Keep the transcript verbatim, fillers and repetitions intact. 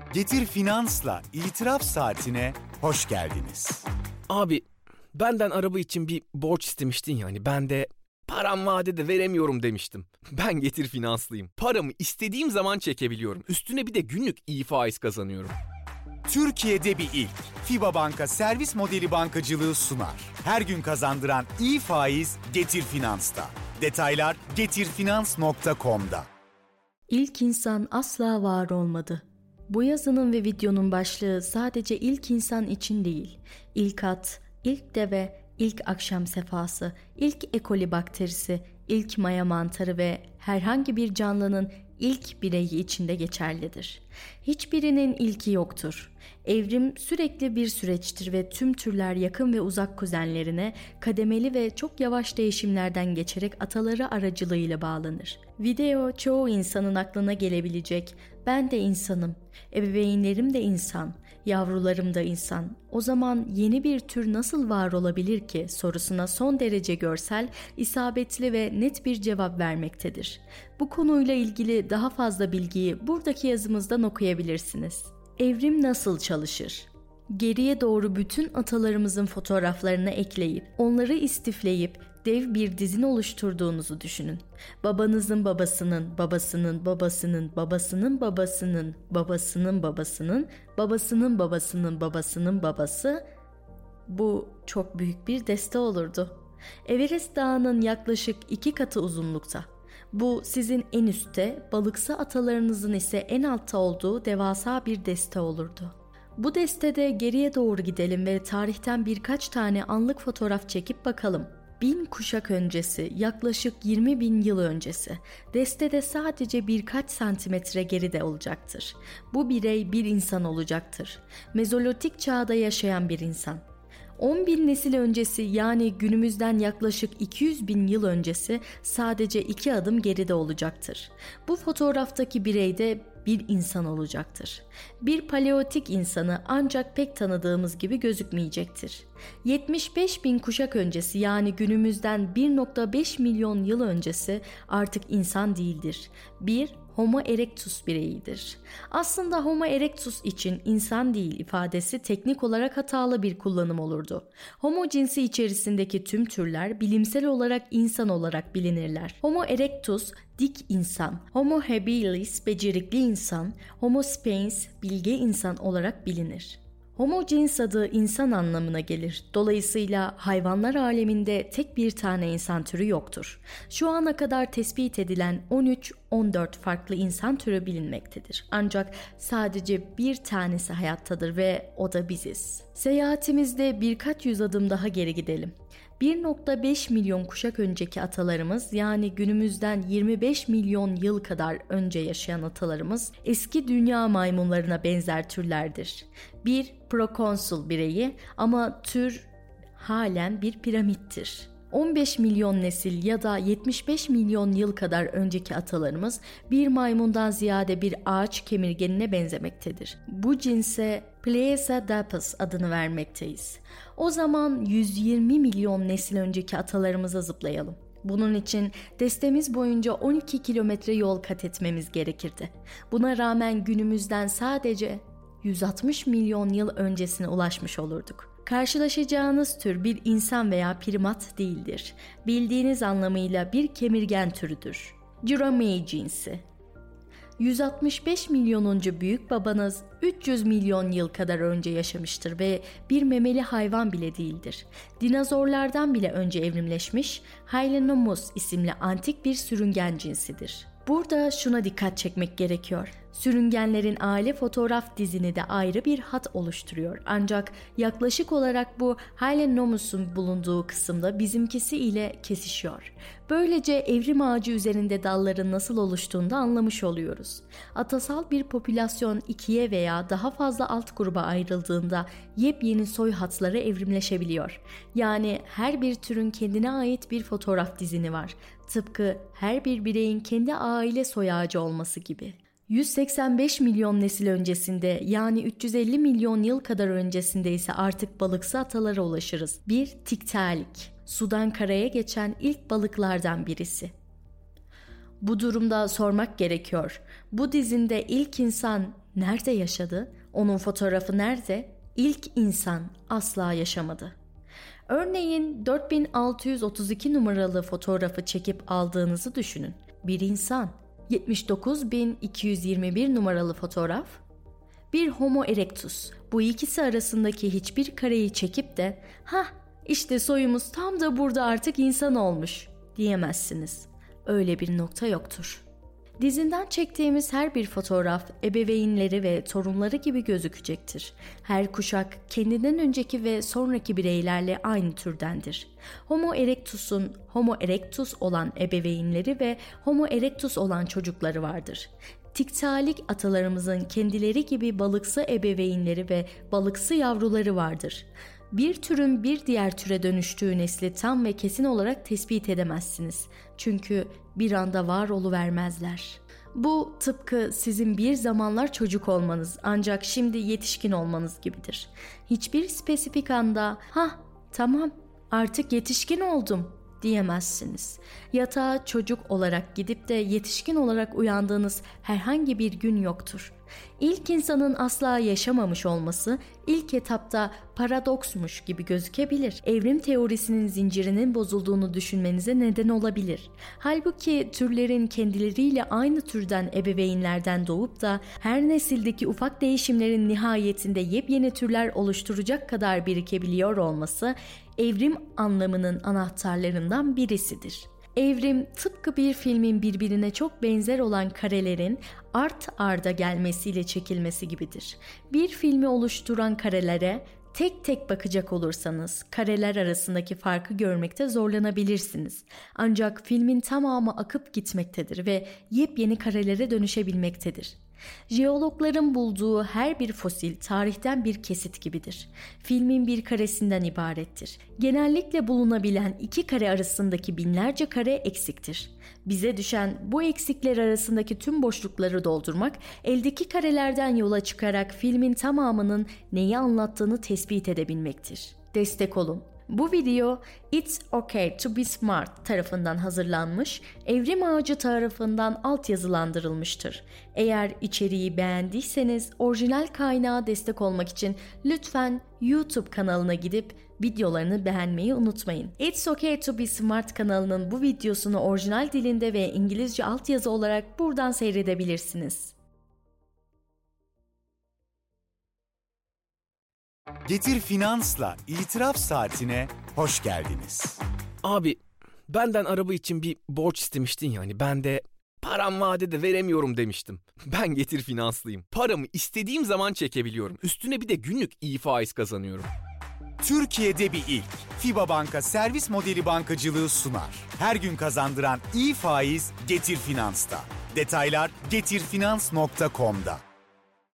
Getir Finans'la İtiraf Saatine hoş geldiniz. Abi benden araba için bir borç istemiştin ya, hani ben de param vadede veremiyorum demiştim. Ben Getir Finanslıyım. Paramı istediğim zaman çekebiliyorum. Üstüne bir de günlük iyi faiz kazanıyorum. Türkiye'de bir ilk. FİBA Banka servis modeli bankacılığı sunar. Her gün kazandıran iyi faiz Getir Finans'ta. Detaylar getirfinans nokta com'da. İlk insan asla var olmadı. Bu yazının ve videonun başlığı sadece ilk insan için değil. İlk at, ilk deve, ilk akşam sefası, ilk E. coli bakterisi, ilk maya mantarı ve herhangi bir canlının ilk bireyi içinde geçerlidir. Hiçbirinin ilki yoktur. Evrim sürekli bir süreçtir ve tüm türler yakın ve uzak kuzenlerine kademeli ve çok yavaş değişimlerden geçerek ataları aracılığıyla bağlanır. Video çoğu insanın aklına gelebilecek, ben de insanım, ebeveynlerim de insan, yavrularım da insan, o zaman yeni bir tür nasıl var olabilir ki sorusuna son derece görsel, isabetli ve net bir cevap vermektedir. Bu konuyla ilgili daha fazla bilgiyi buradaki yazımızdan okuyabilirsiniz. Evrim nasıl çalışır? Geriye doğru bütün atalarımızın fotoğraflarını ekleyip, onları istifleyip dev bir dizin oluşturduğunuzu düşünün. Babanızın babasının, babasının, babasının, babasının, babasının, babasının, babasının, babasının, babasının, babasının babası. Bu çok büyük bir deste olurdu. Everest Dağı'nın yaklaşık iki katı uzunlukta. Bu sizin en üstte, balıksı atalarınızın ise en altta olduğu devasa bir deste olurdu. Bu destede geriye doğru gidelim ve tarihten birkaç tane anlık fotoğraf çekip bakalım. Bin kuşak öncesi, yaklaşık yirmi bin yıl öncesi, destede sadece birkaç santimetre geride olacaktır. Bu birey bir insan olacaktır. Mezolitik çağda yaşayan bir insan. on bin nesil öncesi, yani günümüzden yaklaşık iki yüz bin yıl öncesi sadece iki adım geride olacaktır. Bu fotoğraftaki birey de bir insan olacaktır. Bir paleolitik insanı ancak pek tanıdığımız gibi gözükmeyecektir. yetmiş beş bin kuşak öncesi, yani günümüzden bir nokta beş milyon yıl öncesi artık insan değildir. Bir Homo erectus bireyidir. Aslında Homo erectus için insan değil ifadesi teknik olarak hatalı bir kullanım olurdu. Homo cinsi içerisindeki tüm türler bilimsel olarak insan olarak bilinirler. Homo erectus dik insan, Homo habilis becerikli insan, Homo sapiens bilge insan olarak bilinir. Homo cins adı insan anlamına gelir. Dolayısıyla hayvanlar aleminde tek bir tane insan türü yoktur. Şu ana kadar tespit edilen on üç on dört farklı insan türü bilinmektedir. Ancak sadece bir tanesi hayattadır ve o da biziz. Seyahatimizde birkaç yüz adım daha geri gidelim. bir nokta beş milyon kuşak önceki atalarımız, yani günümüzden yirmi beş milyon yıl kadar önce yaşayan atalarımız eski dünya maymunlarına benzer türlerdir. Bir prokonsül bireyi ama tür halen bir piramittir. on beş milyon nesil ya da yetmiş beş milyon yıl kadar önceki atalarımız bir maymundan ziyade bir ağaç kemirgenine benzemektedir. Bu cinse Plesiosaurus adını vermekteyiz. O zaman yüz yirmi milyon nesil önceki atalarımıza zıplayalım. Bunun için destemiz boyunca on iki kilometre yol kat etmemiz gerekirdi. Buna rağmen günümüzden sadece yüz altmış milyon yıl öncesine ulaşmış olurduk. Karşılaşacağınız tür bir insan veya primat değildir. Bildiğiniz anlamıyla bir kemirgen türüdür. Juramae cinsi. yüz altmış beş milyonuncu büyük babanız üç yüz milyon yıl kadar önce yaşamıştır ve bir memeli hayvan bile değildir. Dinozorlardan bile önce evrimleşmiş Hylonomus isimli antik bir sürüngen cinsidir. Burada şuna dikkat çekmek gerekiyor. Sürüngenlerin aile fotoğraf dizini de ayrı bir hat oluşturuyor. Ancak yaklaşık olarak bu Hylonomus'un bulunduğu kısımda bizimkisi ile kesişiyor. Böylece evrim ağacı üzerinde dalların nasıl oluştuğunu da anlamış oluyoruz. Atasal bir popülasyon ikiye veya daha fazla alt gruba ayrıldığında yepyeni soy hatları evrimleşebiliyor. Yani her bir türün kendine ait bir fotoğraf dizini var. Tıpkı her bir bireyin kendi aile soy ağacı olması gibi. yüz seksen beş milyon nesil öncesinde, yani üç yüz elli milyon yıl kadar öncesinde ise artık balıksı atalara ulaşırız. Bir tiktaalik, sudan karaya geçen ilk balıklardan birisi. Bu durumda sormak gerekiyor. Bu dizinde ilk insan nerede yaşadı? Onun fotoğrafı nerede? İlk insan asla yaşamadı. Örneğin dört bin altı yüz otuz iki numaralı fotoğrafı çekip aldığınızı düşünün. Bir insan. yetmiş dokuz bin iki yüz yirmi bir numaralı fotoğraf. Bir Homo erectus. Bu ikisi arasındaki hiçbir kareyi çekip de "Hah, işte soyumuz tam da burada artık insan olmuş" diyemezsiniz. Öyle bir nokta yoktur. Dizinden çektiğimiz her bir fotoğraf ebeveynleri ve torunları gibi gözükecektir. Her kuşak kendinden önceki ve sonraki bireylerle aynı türdendir. Homo erectus'un Homo erectus olan ebeveynleri ve Homo erectus olan çocukları vardır. Tiktalik atalarımızın kendileri gibi balıksı ebeveynleri ve balıksı yavruları vardır. Bir türün bir diğer türe dönüştüğü nesli tam ve kesin olarak tespit edemezsiniz. Çünkü bir anda var oluvermezler. Bu tıpkı sizin bir zamanlar çocuk olmanız ancak şimdi yetişkin olmanız gibidir. Hiçbir spesifik anda "Hah, tamam, artık yetişkin oldum" diyemezsiniz. Yatağa çocuk olarak gidip de yetişkin olarak uyandığınız herhangi bir gün yoktur. İlk insanın asla yaşamamış olması ilk etapta paradoksmuş gibi gözükebilir. Evrim teorisinin zincirinin bozulduğunu düşünmenize neden olabilir. Halbuki türlerin kendileriyle aynı türden ebeveynlerden doğup da her nesildeki ufak değişimlerin nihayetinde yepyeni türler oluşturacak kadar birikebiliyor olması evrim anlamının anahtarlarından birisidir. Evrim tıpkı bir filmin birbirine çok benzer olan karelerin art arda gelmesiyle çekilmesi gibidir. Bir filmi oluşturan karelere tek tek bakacak olursanız kareler arasındaki farkı görmekte zorlanabilirsiniz. Ancak filmin tamamı akıp gitmektedir ve yepyeni karelere dönüşebilmektedir. Jeologların bulduğu her bir fosil tarihten bir kesit gibidir. Filmin bir karesinden ibarettir. Genellikle bulunabilen iki kare arasındaki binlerce kare eksiktir. Bize düşen bu eksikler arasındaki tüm boşlukları doldurmak, eldeki karelerden yola çıkarak filmin tamamının neyi anlattığını tespit edebilmektir. Destek olun. Bu video It's Okay to be Smart tarafından hazırlanmış, Evrim Ağacı tarafından altyazılandırılmıştır. Eğer içeriği beğendiyseniz orijinal kaynağa destek olmak için lütfen YouTube kanalına gidip videolarını beğenmeyi unutmayın. It's Okay to be Smart kanalının bu videosunu orijinal dilinde ve İngilizce altyazı olarak buradan seyredebilirsiniz. Getir Finans'la İtiraf Saatine hoş geldiniz. Abi, benden araba için bir borç istemiştin yani. Ben de param vadede veremiyorum demiştim. Ben Getir Finanslıyım. Paramı istediğim zaman çekebiliyorum. Üstüne bir de günlük iyi faiz kazanıyorum. Türkiye'de bir ilk. FIBA Banka servis modeli bankacılığı sunar. Her gün kazandıran iyi faiz Getir Finans'ta. Detaylar getir finans nokta com'da.